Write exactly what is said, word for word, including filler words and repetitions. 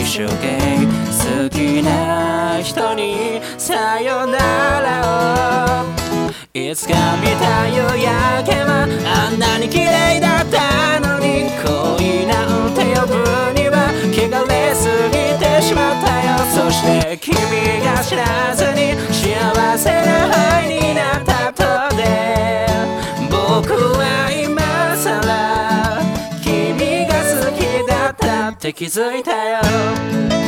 生懸好きな人にさよならをいつか見た夕焼けはあんなに綺麗だったのに恋なんて呼ぶには汚れすぎてしまったよ。そして君が知らずに幸せな愛になったとで僕は今さら君が好きだったって気づいたよ。